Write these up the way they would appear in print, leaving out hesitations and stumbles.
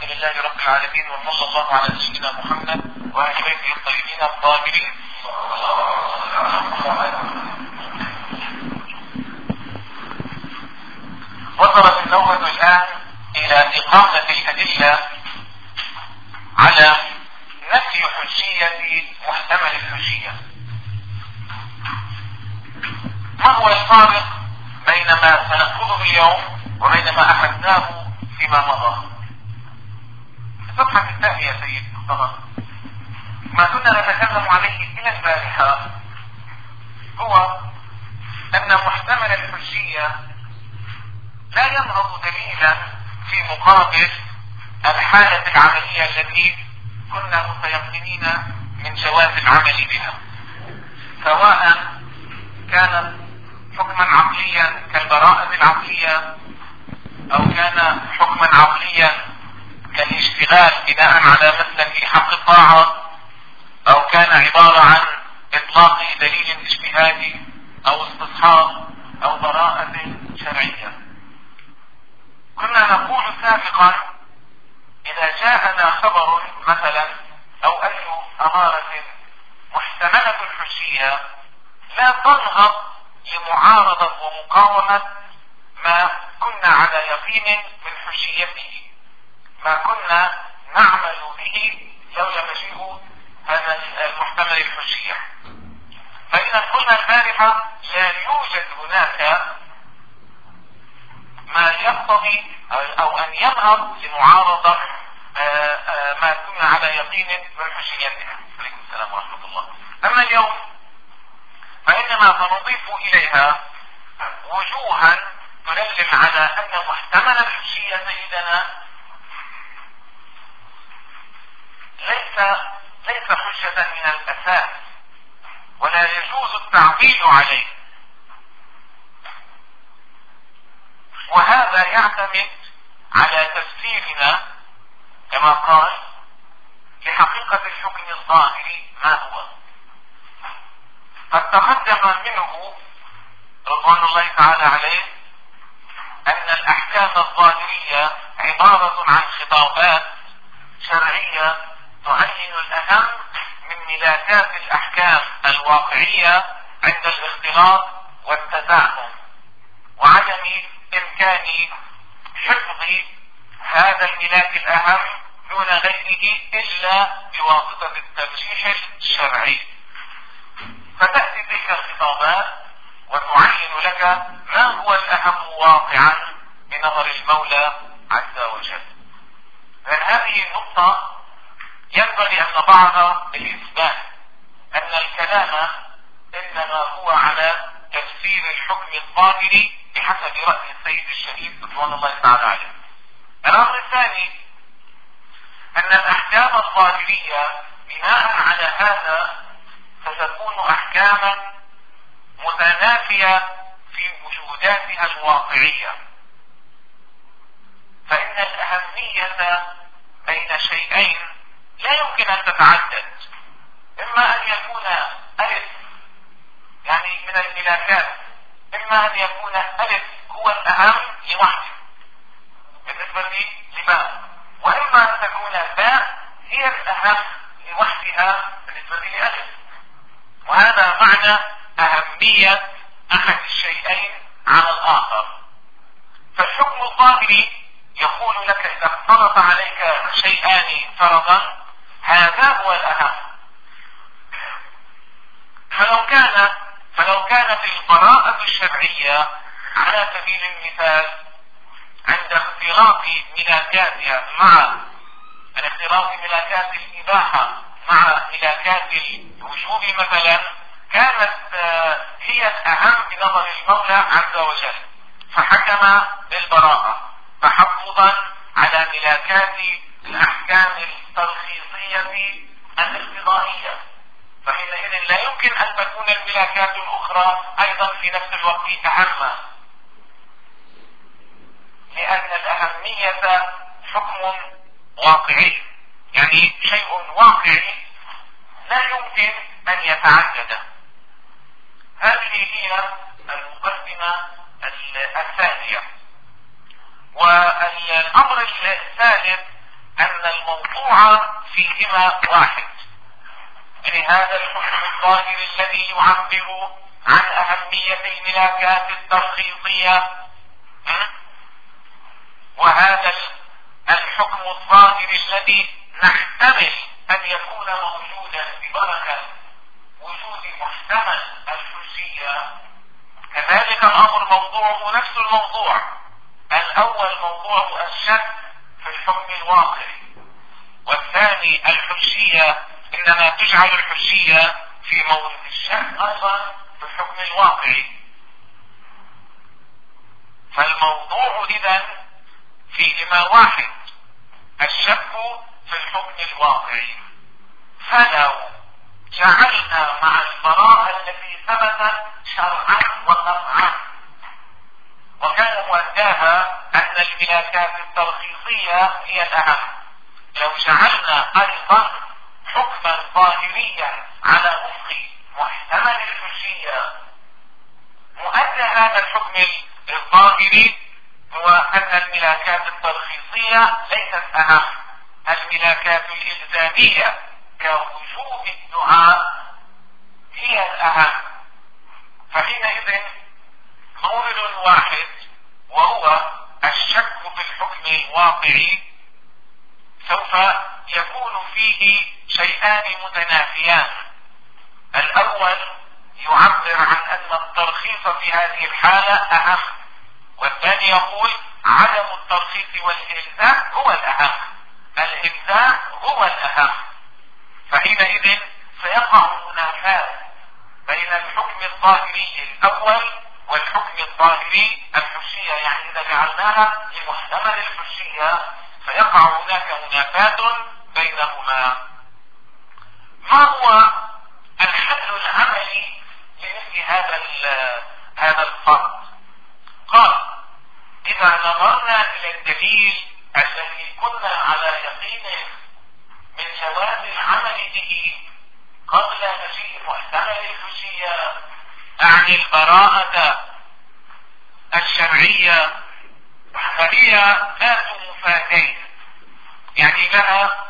لله رب العالمين، وصلى الله على سيدنا محمد وآل بيته الطيبين الطاهرين. وصلت النوبة الآن إلى إقامة الأدلة على نفي حجية محتمل الحجية. ما هو الفارق بين ما سنأخذه اليوم وبين ما أخذناه فيما مضى؟ الصفحة الثانية يا سيد مصطفى. ما كنا نتكلم عليه إلى البارحة هو أن محتمل الحجية لا ينهض دليلا في مقابل الحالة العملية التي كنا متيقنين من جواز العمل بها، سواء كانت حكما عقليا كالبراءة العقلية أو كان حكما عقليا كالاشتغال بناء على مسلك حق الطاعة، أو كان عبارة عن إطلاق دليل اجتهادي أو استصحاب أو براءة شرعية. كنا نقول سابقا إذا جاءنا خبر مثلا أو أي أمارة محتملة الحجية لا تنهض لمعارضة ومقاومة ما كنا على يقين من حجيته، ما كنا نعمل به لولا مجيء هذا المحتمل الحجية. فإذا قلنا البارحة لا يوجد هناك ما يقتضي أو أن ينهض لمعارضة ما كنا على يقين من حجيتها. عليكم السلام ورحمة الله. أما اليوم فإنما سنضيف إليها وجوها تدلل على أن محتمل الحجية سيدنا ليس حجة من الأساس، ولا يجوز التعديل عليه. وهذا يعتمد على تفسيرنا كما قال لحقيقة الحكم الظاهري ما هو. قد تقدم منه رضوان الله تعالى عليه أن الأحكام الظاهرية عبارة عن خطابات شرعية تعين الأهم من ملاكات الأحكام الواقعية عند الاختلاط والتزاحم، وعدم إمكان حفظ هذا الملاك الأهم دون غيره إلا بواسطة الترجيح الشرعي. فتأتي تلك الخطابات وتعين لك ما هو الأهم واقعا بنظر المولى عز وجل. من هذه النقطة ينبغي أن نضعها بالإثبات أن الكلام إنما هو على تفسير الحكم الظاهري بحسب رأي السيد الشهيد رضوان الله تعالى عليه. الأمر الثاني أن الأحكام الظاهرية بناء على هذا ستكون أحكاما متنافية في وجوداتها الواقعية، فإن الأهمية بين شيئين لا يمكن أن تتعدد. إما أن يكون ألف يعني من الملاكات، إما أن يكون ألف هو الأهم لوحده بالنسبة لباء، وإما أن تكون باء هي الأهم لوحدها بالنسبة لألف. وهذا معنى أهمية أحد الشيئين على الآخر. فالحكم الظاهري يقول لك إذا اختلط عليك شيئان فرضا هذا هو الأهم. فلو كانت البراءة الشرعية على سبيل المثال عند اختلاط ملاكاتها مع اختلاط ملاكات الإباحة مع ملاكات الوجوب مثلا كانت هي الأهم بنظر المولى عز وجل، فحكم بالبراءة تحفظا على ملاكات الأحكام الترخيصية الاقتضائية. فحينئذ لا يمكن أن تكون الملاكات الأخرى أيضا في نفس الوقت أهم، لأن الأهمية حكم واقعي، يعني شيء واقعي لا يمكن أن يتعدد. هذه هي المقدمة الثانية. والأمر الثالث ان الموضوع فيهما واحد. يعني هذا الحكم الظاهر الذي يعبر عن اهمية الملاكات الترخيصية، وهذا الحكم الظاهر الذي نحتمل ان يكون موجودا ببركة وجود محتمل الحجية، كذلك الامر موضوعه نفس الموضوع. الاول موضوع الشك في الحكم الواقعي، والثاني الحجية، انما تجعل الحجية في مورد الشك ايضا في الحكم الواقعي. فالموضوع اذا فيهما واحد، الشك في الحكم الواقعي. فلو جعلنا مع البراءة التي ثبتت شرعا وقطعا وكان مؤداها ان الملاكات الترخيصية هي الاهم، لو جعلنا ايضا حكما ظاهريا على وفق محتمل الحجية، مؤدى هذا الحكم الظاهري هو ان الملاكات الترخيصية ليست اهم، الملاكات الالزامية كوجوب الدعاء هي الاهم. فحينئذ مورد واحد وهو الشك في الحكم الواقعي سوف يكون فيه شيئان متنافيان. الاول يعبر عن ان الترخيص في هذه الحالة اهم، والثاني يقول عدم الترخيص والالزام هو الاهم، الالزام هو الاهم. فحينئذ سيقع منافاة بين الحكم الظاهري الاول والحكم الظاهري الحجية، يعني اذا جعلناها لمحتمل الحجية فيقع هناك منافاة بينهما. ما هو الحل العملي لمثل هذا الفرض؟ قال اذا نظرنا الى الدليل الذي كنا على يقين من جواز العمل به قبل مجيء محتمل الحجية، اعني البراءة الشرعية، فهي ذات مفاتين، يعني لها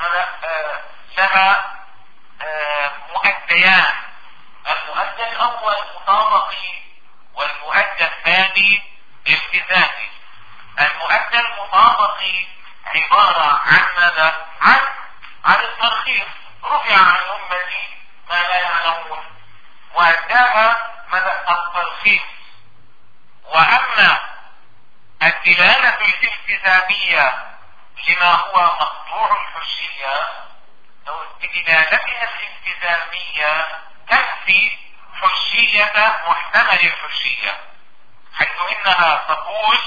مؤديان. المؤدى الاول مطابقي والمؤدى الثاني التزامي. المؤدى المطابقي عبارة عن ماذا؟ عن الترخيص، رفع عن امتي ما لا يعلمون، واداها ماذا؟ الترخيص. واما الدلالة الالتزامية لما هو مقطوع الحجية، بدلالتها الالتزامية تنفي حجية محتمل الحجية، حيث انها تقول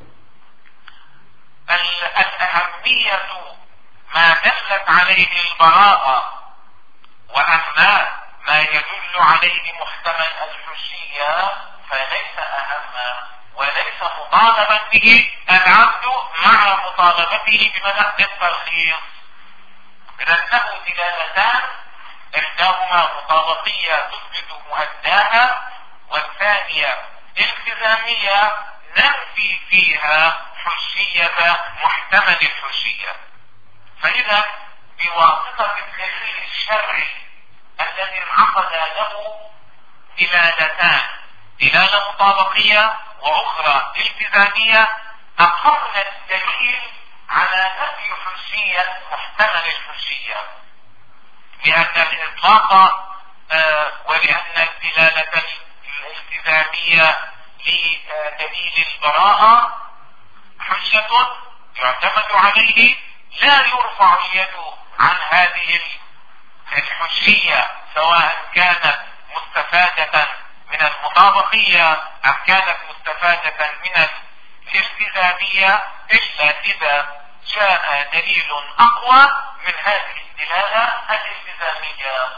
الأهمية ما دلت عليه البراءة، واما ما يدل عليه محتمل الحجية فليس اهم وليس مطالبا به العبد مع مطالبته بمنع الترخيص. اذا له دلالتان، احداهما مطابقية تثبت مؤداها، والثانية التزامية ننفي فيها حجية محتمل الحجية. فاذا بواسطة الدليل الشرعي الذي انعقد له دلالتان، دلالة مطابقية واخرى التزامية، اقمنا الدليل على نفي حجية محتمل الحجية، لان الاطلاق ولان الدلالة الالتزامية لدليل البراءة حجة يعتمد عليه، لا يرفع اليد عن هذه الحجية سواء كانت مستفادة من المطابقية ام كانت مستفادة من الالتزامية، الا اذا جاء دليل اقوى من هذه الدلالة الالتزامية.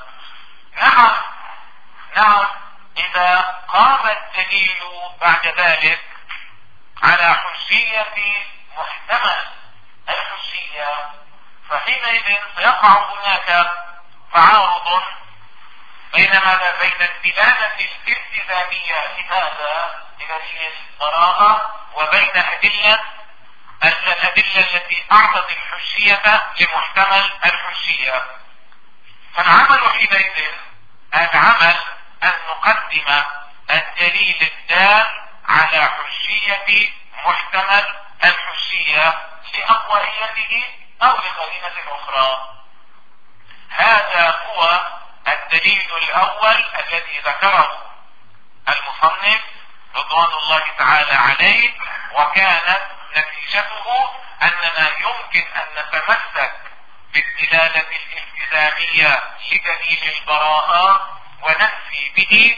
نعم اذا قام الدليل بعد ذلك على حجية محتمل الحجية، فحينئذ سيقع هناك تعارض بين الدلالة الالتزامية لهذا لدليل البراءة وبين أدلة الأدلة التي أعطت الحجية لمحتمل الحجية. فالعمل حينئذ العمل أن نقدم الدليل الدال على حجية محتمل الحجية لأقوائيته أو لقرينة أخرى. هذا هو الدليل الأول الذي ذكره المصنف رضوان الله تعالى عليه، وكانت نتيجته أننا يمكن أن نتمسك بالدلالة الالتزامية لدليل البراءة وننفي به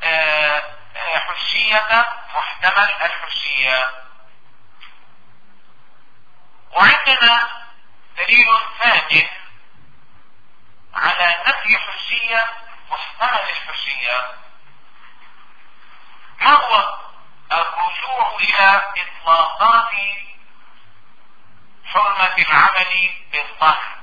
حجية محتمل الحجية. وعندنا دليل ثاني على نفي حجية محتمل الحجية، ما هو الرجوع إلى إطلاقات حرمة العمل بالظن.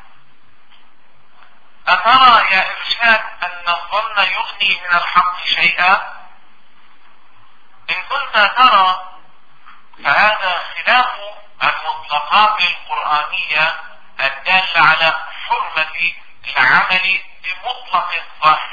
أترى يا إرشاد أن الظن يغني من الحق شيئا؟ إن كنت ترى فهذا خلاف المطلقات القرآنية الدالة على حرمة العمل بمطلق الظن.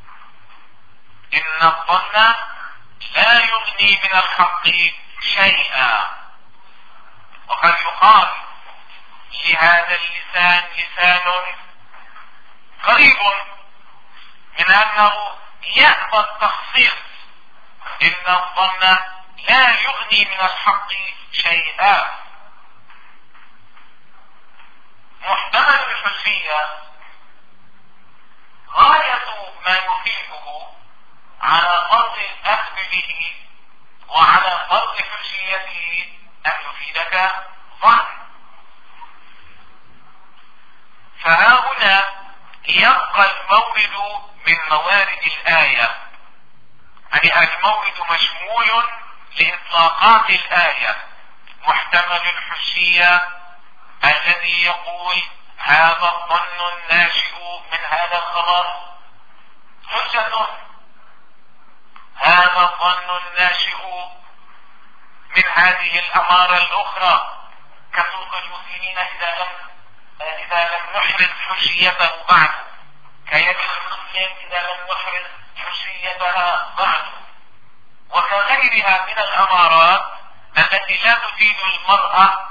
إن الظن لا يغني من الحق شيئا. وقد يقال لهذا اللسان لسان قريب من أنه يأبى التخصيص. إن الظن لا يغني من الحق شيئا. محتمل الحجية غاية ما يفيده على فرض الأخذ به وعلى فرض حجيته أن يفيدك ظن. فها هنا يبقى المورد من موارد الآية، يعني المورد مشمول لإطلاقات الآية. محتمل الحجية الذي يقول هذا الظن الناشئ من هذا الخبر حجة، هذا الظن الناشئ من هذه الأمارة الأخرى كسوق المسلمين إذا لم نحرز حجيته بعد، كيد المسلم إذا لم نحرز حجيتها بعد، وكغيرها من الأمارات التي لا تفيد المرأة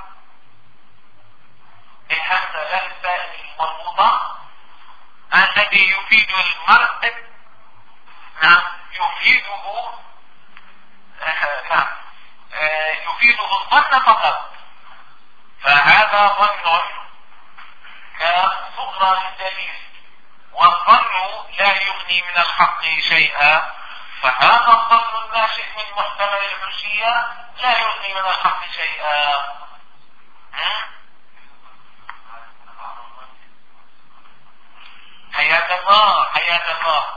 بحسب السائل المربوطة الذي يفيد المرء يفيده الظن فقط. فهذا ظن كصغرى للدليل، والظن لا يغني من الحق شيئا. فهذا الظن الناشئ من محتمل الحجية لا يغني من الحق شيئا. حياك الله حياك الله.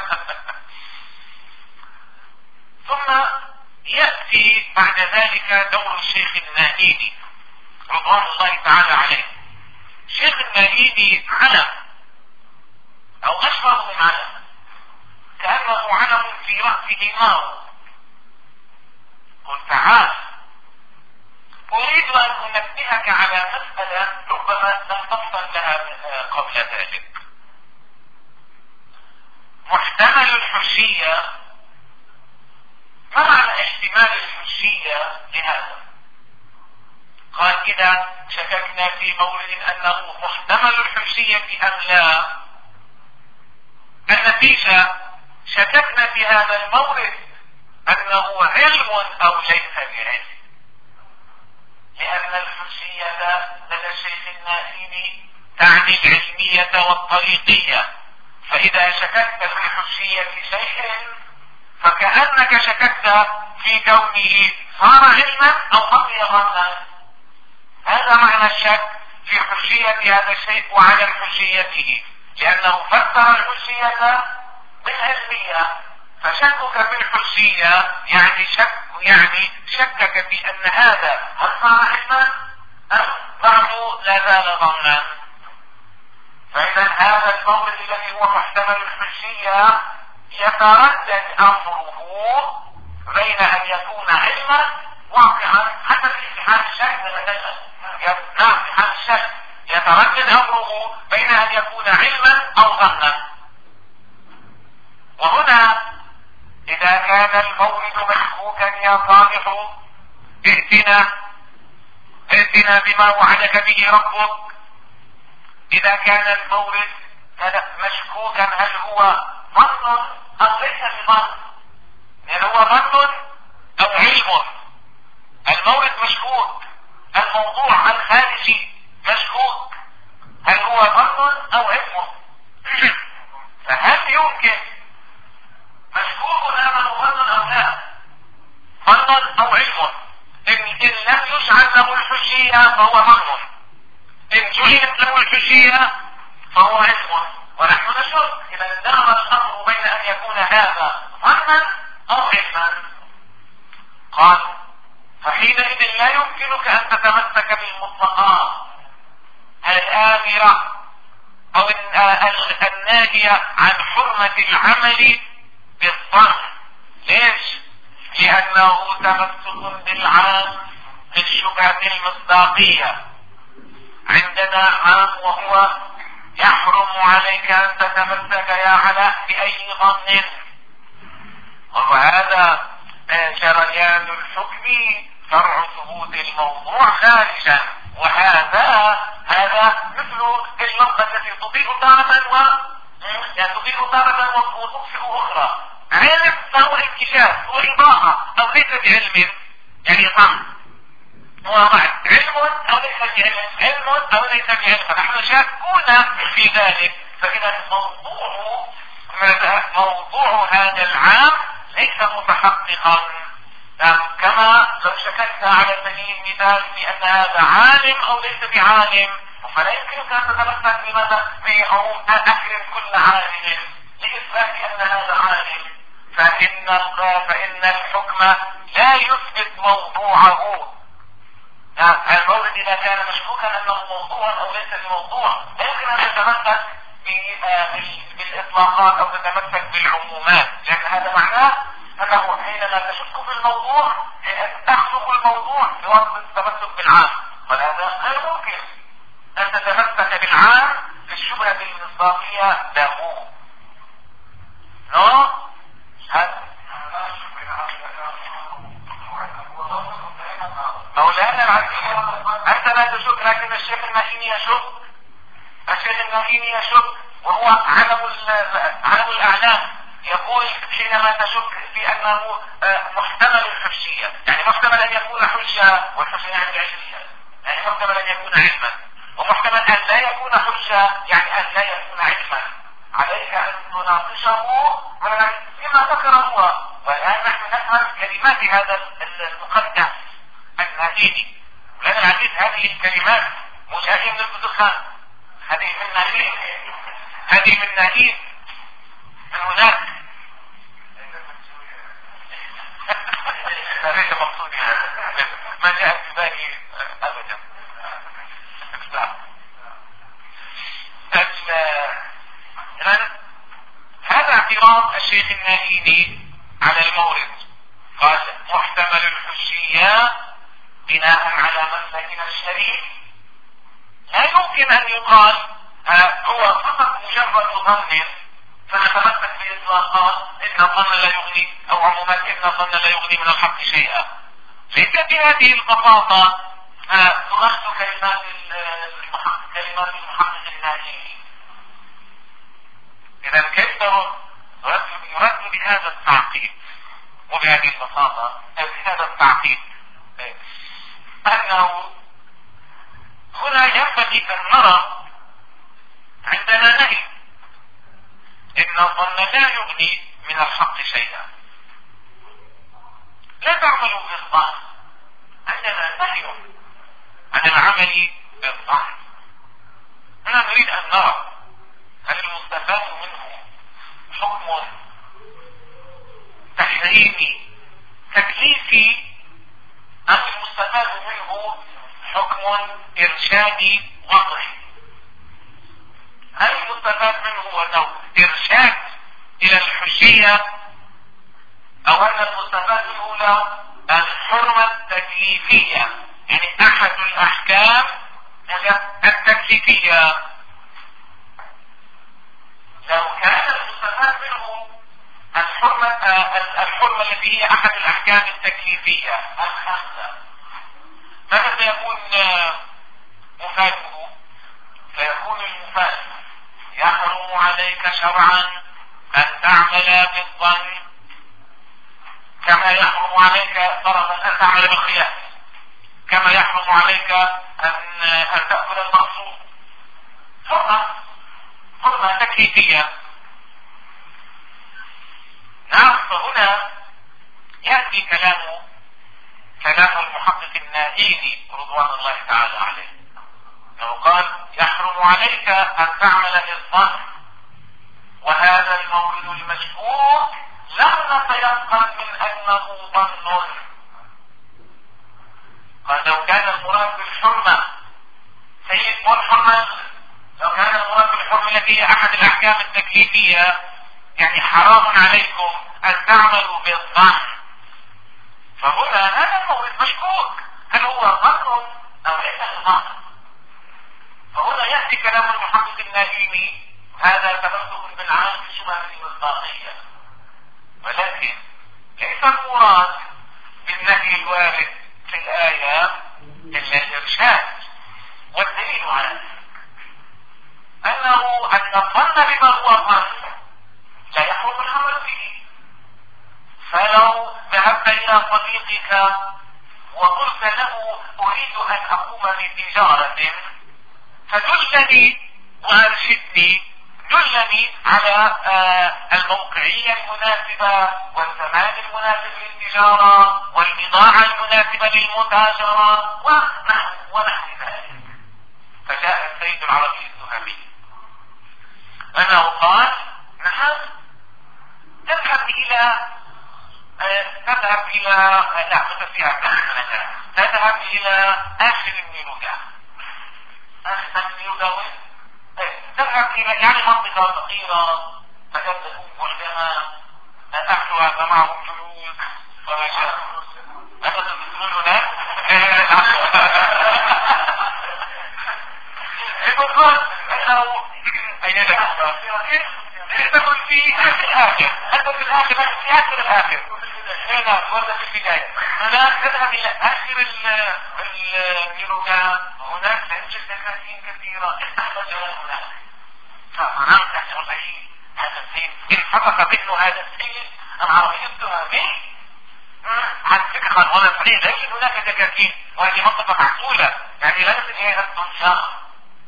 ثم يأتي بعد ذلك دور الشيخ النائبي رضوان الله تعالى عليه. الشيخ النائبي علم أو أشبه من علم، كأنه علم في رأسه نار. قل تعال أريد أن أنبهك على مسألة ربما لم تفصل لها قبل ذلك. محتمل الحجية، ما معنى احتمال الحجية لهذا؟ قال إذا شككنا في مورد أنه محتمل الحجية أم لا، النتيجة شككنا في هذا المورد أنه علم أو ليس بعلم، لأن الحجية لدى الشيخ النائبي تعني العلمية والطريقية. فإذا شككت في حجية شيء فكأنك شككت في كونه صار علما أو بقي ظنا. هذا معنى الشك في حجية هذا الشيء وعدم حجيته، لأنه فسر الحجية بالعلمية. فشكك في الحجية يعني شكك في أن هذا هل صار علما أم بعده لا زال ظنا. فإذا هذا المورد الذي هو محتمل الحجية يتردد أمره بين أن يكون علما واقعا حتى في حال الشك. نعم في حال الشك يتردد امره بين ان يكون علما او ظنا. وهنا اذا كان المورد مشكوكا يا صالح ائتنا بما وعدك به ربك. اذا كان المورد مشكوكا هل هو ظن او ليس بظن، هل هو ظن او علم. المورد مشكوك، الموضوع الخارجي مشكوك، هل هو ظن او علم؟ فهل يمكن مشكوك امام ظن او لا، ظن او علم؟ ان لم يجعل له الحجية فهو ظن، ان جعلت له الحجية فهو علم. ونحن نشك اذا دار الامر بين ان يكون هذا ظنا او علما. قال فحينئذ لا يمكنك ان تتمسك بالمطلقات الآمرة او الناهية عن حرمة العمل بالظن. ليش؟ لانه تمسك بالعام في الشبهة المصداقية. عندنا عام وهو يحرم عليك ان تتمسك يا علاء باي ظن، وهذا جريان الحكم فرع ثبوت الموضوع خارجا. وهذا مثل اللمبة التي تضيء تارة تضيء تارة وتطفئ اخرى. علم فهو انكشاف، هو اضاءة او ليس بعلم، يعني ظن واضح، علم او ليس بعلم، علم او ليس بعلم، فنحن شاكون في ذلك. فاذا موضوع هذا العام ليس متحققا. كما لو شككنا على سبيل المثال بان هذا عالم او ليس بعالم، فلا يمكنك ان تتمسك بماذا بعموم اكرم كل عالم لاثبات ان هذا عالم. فان الحكم لا يثبت موضوعه. المورد اذا كان مشكوكا انه موضوع او ليس بموضوع لا يمكن ان تتمسك بالاطلاقات او تتمسك بالعمومات، لان هذا معناه انه حينما تشك في الموضوع تخلق الموضوع بواسطه التمسك بالعام، وهذا غير ممكن ان تتمسك بالعام في الشبهه المصداقيه له. مولانا العزيز انت لا تشك، لكن الشيخ المهيني يشك. الشيخ المهيني يشك وهو علم الاعلام، يقول حينما تشك في انه محتمل الحجية، يعني محتمل ان يكون حجة، والحجة يعني علمية، يعني محتمل ان يكون علما، ومحتمل ان لا يكون حجة يعني ان لا يكون علما. عليك ان تناقشه بما ذكر هو. والان نحن نفهم كلمات هذا المقدم النهيدي. لان العزيز هذه الكلمات مش هذه من الدخان، هذه من نهيد، هذه من نهيد من هناك. ليس مقصودي هذا، ما جاء في بالي ابدا. هذا اعتراض الشيخ النهيدي على المورد. قال محتمل الحجية بناء على مسلكنا الشريف لا يمكن ان يقال هو فقط مجرد ظن فنتمسك باطلاقات ان الظن لا يغني، او عمومات ان الظن لا يغني من الحق شيئا. ليس بهذه البساطة ترد كلمات المحقق الناجي. اذا كيف يرد بهذا التعقيد وبهذه البساطة بهذا التعقيد؟ انه هنا ينبغي ان نرى عندنا نهي ان الظن لا يغني من الحق شيئا، لا تعملوا بالظن. عندنا نهي عن العمل بالظن. هنا نريد ان نرى هل المستفاد منه حكم تحريمي تكليفي ام المستفاد منه حكم ارشادي وضعي. هل المستفاد منه انه ارشاد الى الحجية، او ان المستفاد منه الحرمة التكليفية، يعني احد الاحكام التكليفية. لو كان المستفاد منه الحرمة التي هي احد الاحكام التكليفية الخمسة، ماذا سيكون مفاده؟ فيكون المفاد: يحرم عليك شرعا ان تعمل بالظن، كما يحرم عليك فرضا ان تعمل بالقياس، كما يحرم عليك ان تأكل المقصود. حرمة تكليفية. نعم. فهنا يأتي كلام المحقق النائلي رضوان الله تعالى عليه، لو قال يحرم عليك ان تعمل بالظن، وهذا المورد المشهور لم نتيقن من انه ظن. قال لو كان المراد بالحرمة سيد والحرمة، لو كان المراد بالحرمة التي هي احد الاحكام التكليفية، يعني حرام عليكم ان تعملوا بالظن، فهنا هذا المورد مشكوك، هل هو ظن او ليس ظن؟ فهنا يأتي كلام المحقق النائمي: هذا تمسك بالعام بشبهة المصداقية، ولكن ليس المراد بالنهي الوارد في الآية إلا الإرشاد، والدليل على ذلك أن الظن بما هو ظن لا يحرم العمل به. فلو ذهبت إلى صديقك وقلت له أريد أن أقوم بتجارة فدلني وأرشدني، دلني على الموقعية المناسبة والزمان المناسب للتجارة والبضاعة المناسبة للمتاجرة ونحو ذلك. فجاء السيد العربي الذهبي أنه قال: نعم، تذهب إلى آخر النيلوجا. تذهب إلى يعني منطقة صغيرة تكاد وحدها أهلها معهم فلوس ورجاء. أنت تدخلون هناك؟ يقول أنه أين تدخل في الآخر، أنت في الآخر، في آخر الآخر هنا ولا في البداية. هناك تذهب إلى آخر النيروجا، هناك تجد دكاكين كثيرة تحتاج هناك. فمعناه تحصل أي هذا السيد إن فتح ذهن هذا السيد العربي الذهبي عن فكرة ولا صحيح، لكن هناك دكاكين وهذه منطقة معقولة، يعني لا يصل إليها التنشاء.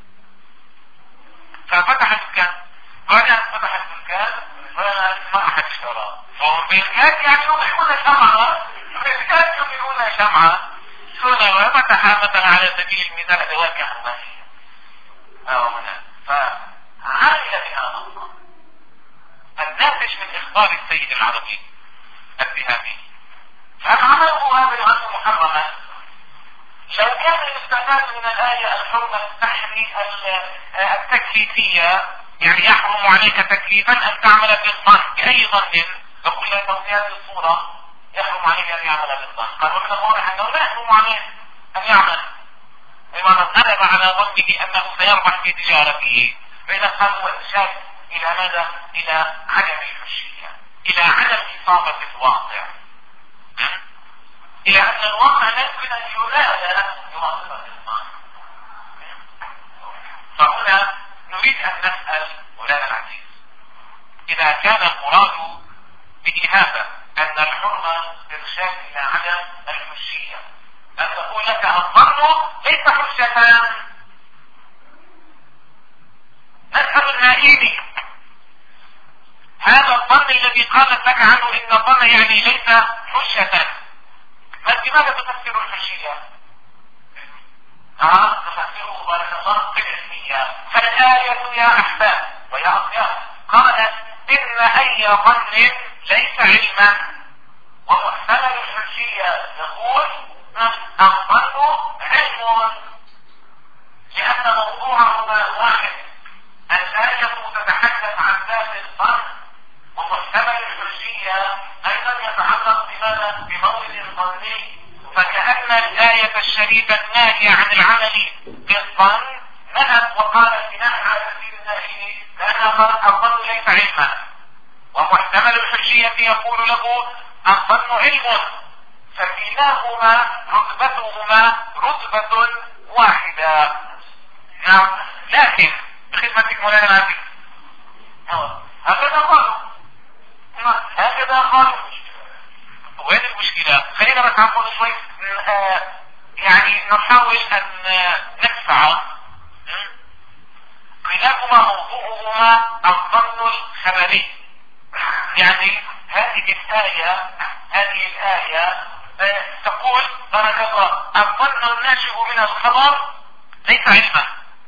ففتح الدكان، بعد أن فتح الدكان ما أحد اشترى، فهم بالكاد يعني يضحون شمعة، بالكاد يضحون شمعة سنة، وفتح مثلا على سبيل المثال أدوات كهربائية أو هنا. فعائل بهذا الله الناتج من إخبار السيد العربي الذهبي، فعمله هذا العمل محرما. لو كان الاستعداد من الآية الحرمة التكليفية، يعني يحرم عليك تكليفا أن تعمل بالظن، بأي ظن؟ فقلنا أنه في هذه الصورة يحرم عليه أن يعمل بالظن. قال ومن الواضح أنه لا يحرم عليه أن يعمل، بمعنى غلب على ظنه أنه سيربح في تجارته، فإذا قال هو إرشاد إلى ماذا؟ إلى عدم الحشية، إلى عدم إصابة الواقع، إلى أن الواقع لا يمكن أن ينادى بواسطة الظن. فهنا نريد أن نسأل مولانا العزيز: إذا كان المراد بهذا أن الحرمة إرشاد إلى عدم الحشية، أن تقول لك الظن ليس حجة. نسأل النائب: هذا الظن الذي قالت لك عنه إن الظن يعني ليس حجة، لماذا تفسر الحشية؟ تفسره بارك الله بالعلمية. فالآية يا أحباب ويا أخيار قالت إن أي ظن ليس علما، ومحتمل الحشية يقول الظن علم، لأن موضوعهما واحد. الآية تتحدث عن ذات الظن، ومحتمل الحشية أيضا يتعلق بماذا؟ بمورد ظني. فكأن الآية الشريفة الناهية عن العمل بالظن نهت وقالت بناء على تفسير الناهي لأنها قالت الظن ليس علما، ومحتمل الحجية يقول له الظن علم، فكلاهما رتبتهما رتبة واحدة. نعم، لكن بخدمتك مولانا العزيز هكذا قالوا. وين المشكلة؟ خلينا بس نقول شوي يعني نحاول ان ندفع. كلاهما موضوعهما الظن الخبري، يعني هذه الآية تقول بارك الله الظن الناشئ من الخبر ليس علما.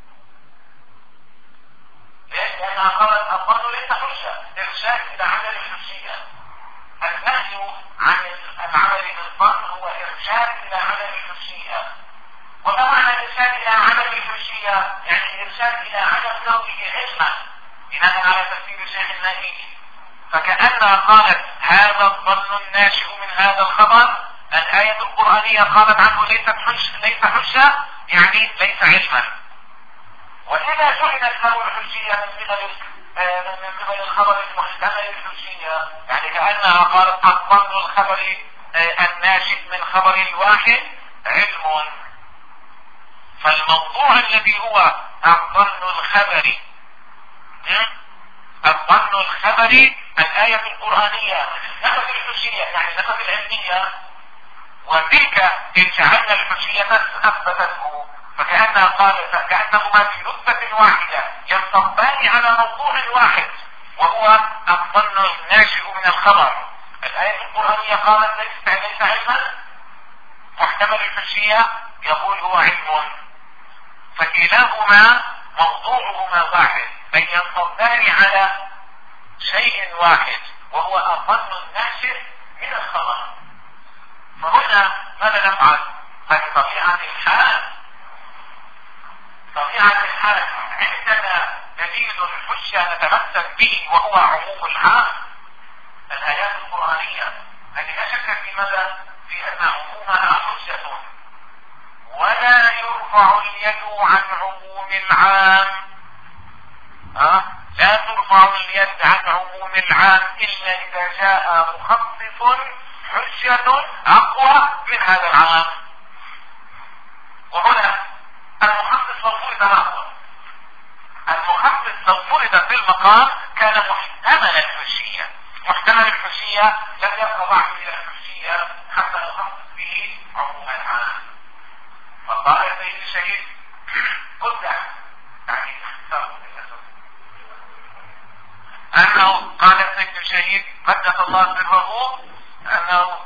ليش؟ لأنها قالت الظن ليس حجة، إرشاد إلى عمل الحجية. النهي عن العمل بالظن هو إرشاد إلى عمل الحجية. وما معنى الإرشاد إلى عمل الحجية؟ يعني إرشاد إلى عدم كونه علما بناء على تفسير الشيخ النائي. فكأنها قالت هذا الظن الناشئ من هذا الخبر، الآية القرآنية قالت عنه ليس حجة، يعني ليس علما. وإذا جعلت له الحجية من قبل الخبر المحتمل الحجية، يعني كأنها قالت الظن الخبر الناشئ من خبر الواحد علم. فالموضوع الذي هو الظن الخبري الآية القرآنية نفت الحجية، يعني نفت العلمية، وتلك إن جعلنا الحجية أثبتته. فكأنها قالت كأنهما في نقطة واحدة ينصبان على موضوع واحد وهو الظن الناشئ من الخبر. الآية القرآنية قالت ليس علما، محتمل الحجية يقول هو علم، فكلاهما موضوعهما واحد، أي ينصبان على شيء واحد وهو الظن الناشئ من الخبر. فهنا ماذا نفعل؟ فبطبيعة الحال عندنا دليل الحجة نتمسك به وهو عموم الحال، الآيات القرآنية التي لا شك في ماذا؟ في أن عمومها حجة، ولا يرفع اليد عن عموم العام. لا ترفع اليد عن عموم العام إلا إذا جاء مخصص حجة أقوى من هذا العام. وهنا المخصص لو فرض نقوى، المخصص لو فرض في المقام كان محتمل الحجية. محتمل الحجية لم يبقى بعد إلى الحجية حتى نخصص به عموم العام. فقال سيد الشهيد قلت يعني أنه قال سيد الشهيد قدس الله سره أنه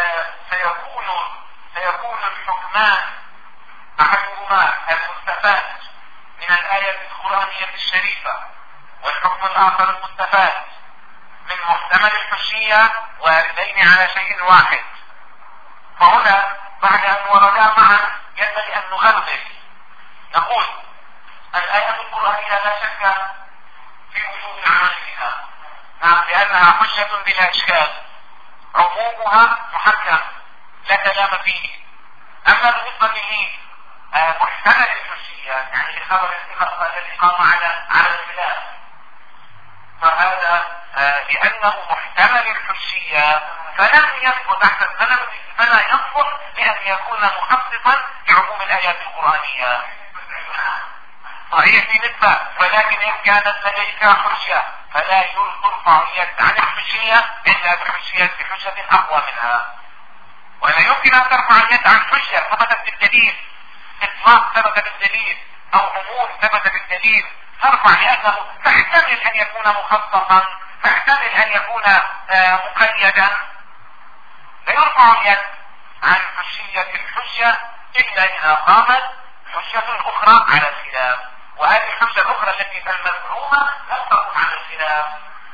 سيكون الحكمان أحدهما المستفاد من الآية القرآنية الشريفة، والحكم الآخر المستفاد من محتمل الحجية، واردين على شيء واحد. فهنا بعد أن وردا معا ينبغي أن نغلق نقول الآية القرآنية لا شك في وجوب العمل بها، نعم، لأنها حجة بلا إشكال، عمومها محكم لا كلام فيه. أما بالنسبة لمحتمل الحجية يعني لخبر الإقامة على الخلاف، فهذا لأنه محتمل الحجية فلم يثبت تحت السلم، فلا يصلح لأن يكون مخصصا لعموم الآيات القرآنية. صحيح في نسبة، ولكن إن كانت لديك حجة فلا ترفع اليد عن الحجية إلا بحجة أقوى منها. ولا يمكن أن ترفع اليد عن حجة ثبتت بالدليل، إطلاق ثبت بالدليل أو عموم ثبت بالدليل، ترفع لأنه تحتمل أن يكون مخصصا، تحتمل أن يكون مقيدا. لا يرفع اليد عن حجية الحجة إلا إذا قامت حجة أخرى على الخلاف، وهذه الحجة الأخرى التي المزعومة لا تقوم على الخلاف.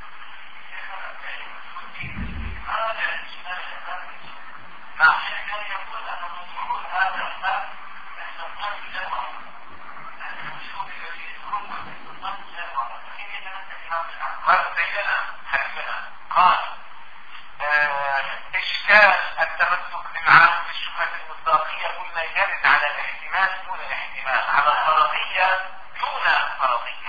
يقول أن مفعول هذا الباب استطاع جوهر المشهور الذي يدرون استطاع جوهر هذا سيدنا حبيبنا قال إشكال التمسك بالعام صفة المصداقية قلنا يرد على الاحتمال دون الاحتمال، على الفرضية دون فرضية.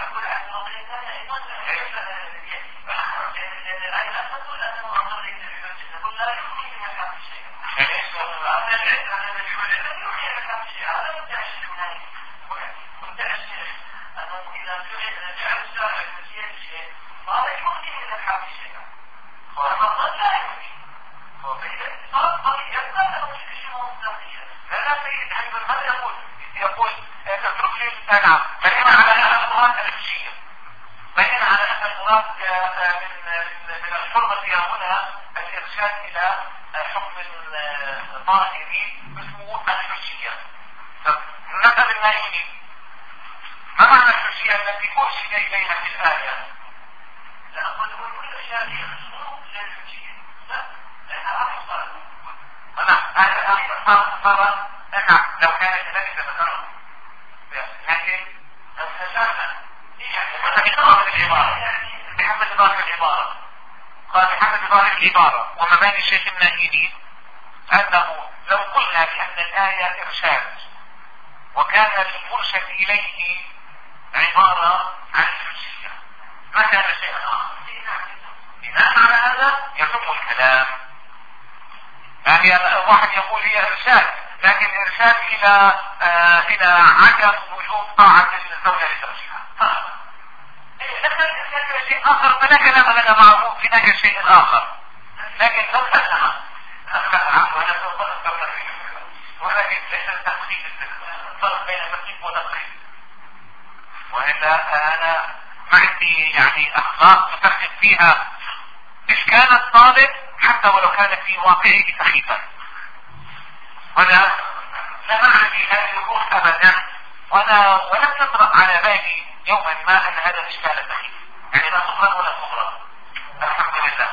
يقول اترك لي نعم، بنينا على ان المراد الحجية، بنينا على ان المراد من الحرمة هنا الارشاد الى حكم ظاهري اسمه الحجية. نسأل النائمين ما معنى الحجية التي أرشد إليها في الآية؟ لا أقول كل الأشياء هي مشروع للحجية، لا لأنها أحصل صار نعم لو كانت كذلك لذكرها، لكن بحمد ظاهر العبارة قال بحمد ظاهر العبارة ومباني الشيخ النائلي أنه لو قلنا بأن الآية إرشاد وكان المرشد إليه عبارة عن الحجية ما كان شيئا آخر، بناء على هذا يتم الكلام. يعني واحد يقول هي إرشاد لكن إرشاد إلى عدم وجود طاعة الزوجة لزوجها، لكن الإرشاد إلى شيء آخر فلا كلام لنا معه في أي شيء آخر. لكن لو أنها ولكن ليس التخفيف الفرق بين تخفيف وتقريب، وإلا أنا ما عندي يعني أخلاق تفكر فيها إشكال الطالب حتى ولو كان في واقعه سخيفا، ولا لا معنى هذه الروح أبدا، ولم يطرق على بالي يوما ما أن هذا الإشكال سخيف، يعني لا تطرق ولا تطرق الحمد لله.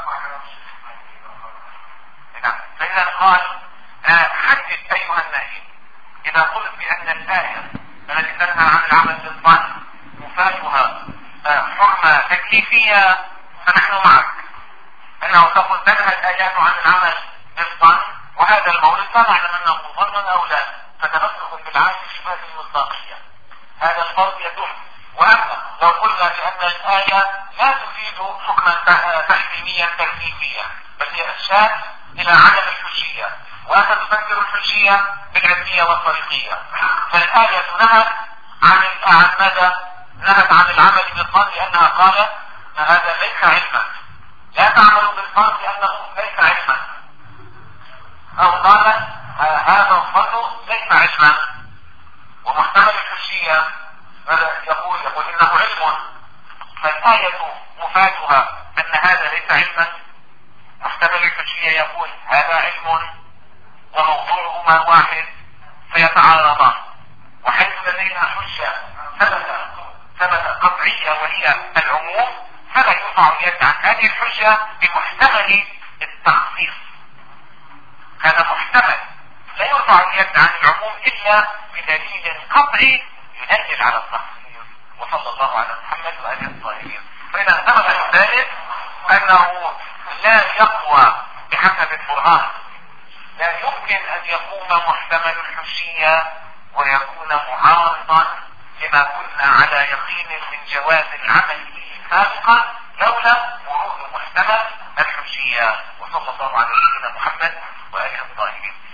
نعم. فإذا قال حدث أيها النائم إذا قلت بأن الآية التي تنهى عن العمل بالظن مفاتها حرمة تكليفية فنحن معك، أنه تقول تنهى الآيات عن العمل بالظن وهذا المورد لا نعلم أنه ظن أو لا، فتمسك بالعين في هذه المصداقية هذا الفرض يدل. وأما لو قلنا بأن الآية لا تفيد حكما تحريميا تكليفيا بل هي إرشاد إلى عدم الحجية وأنت تفكر الحجية بالعلمية والطريقية، فالآية نهت عن ماذا؟ نهت عن العمل بالظن لأنها قالت هذا ليس علما، لا تعمل بالظن لأنه ليس علما، أو قالت هذا الظن ليس علما. ومحتمل الحجية ماذا يقول إنه علم، فالآية مفادها أن هذا ليس علما، محتمل الحجية يقول هذا علم وموضوعهما واحد فيتعارضان، وحيث لدينا حجة ثبت قطعية وهي العموم فلا يرفع اليد عن هذه الحجة بمحتمل التخصيص، هذا محتمل لا يرفع اليد عن العموم إلا بدليل قطعي يدلل على التخصيص. وصلى الله على محمد وآله الطاهرين. فإذا ثبت ذلك أنه لا يقوى بحسب البرهان، لا يمكن أن يقوم محتمل الحجية ويكون معارضا لما كنا على يقين من جواز العمل به سابقا لولا ورود محتمل الحجية. وصلى الله على سيدنا محمد وآله الطاهرين.